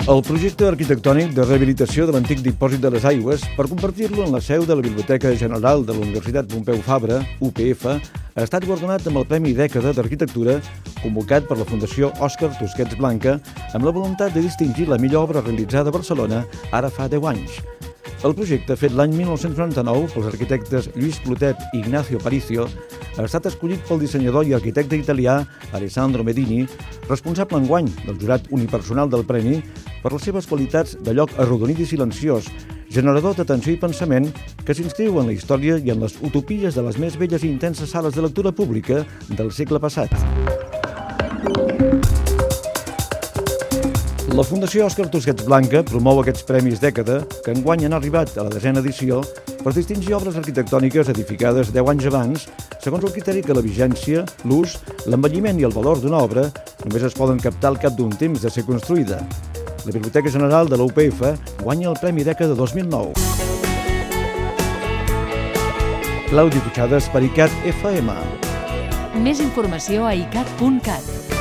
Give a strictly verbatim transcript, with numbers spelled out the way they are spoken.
El projecte arquitectònic de rehabilitació de l'antic dipòsit de les aigües per convertir-lo en la seu de la Biblioteca General de la Universitat Pompeu Fabra, U P F, ha estat guardonat amb el Premi Dècada d'Arquitectura convocat per la Fundació Òscar Tusquets Blanca amb la voluntat de distingir la millor obra realitzada a Barcelona ara fa deu anys. El projecte, fet l'any mil nou-cents noranta-nou pels arquitectes Lluís Clotet i Ignacio Aparicio, ha estat escollit pel dissenyador i arquitecte italià Alessandro Medini, responsable enguany del jurat unipersonal del premi, per les seves qualitats de lloc arrodonit i silenciós, generador d'atenció i pensament que s'inscriu en la història i en les utopies de les més belles i intenses sales de lectura pública del segle passat. La Fundació Òscar Tusquets Blanca promou aquests Premis Dècada que enguany han arribat a la desena edició per distingir obres arquitectòniques edificades deu anys abans, segons el criteri que la vigència, l'ús, l'envelliment i el valor d'una obra només es poden captar al cap d'un temps de ser construïda. La Biblioteca General de la U P F guanya el Premi Dècada dos mil nou. Claudi Puigades per I C A T F M. Més informació a i cat punt cat.